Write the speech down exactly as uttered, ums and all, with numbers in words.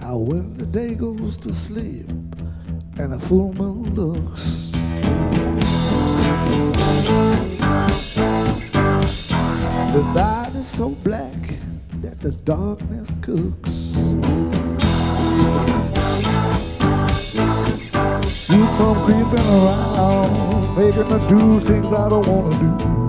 How when the day goes to sleep and a full moon looks, the night is so black that the darkness cooks. You come creeping around, making me do things I don't wanna do.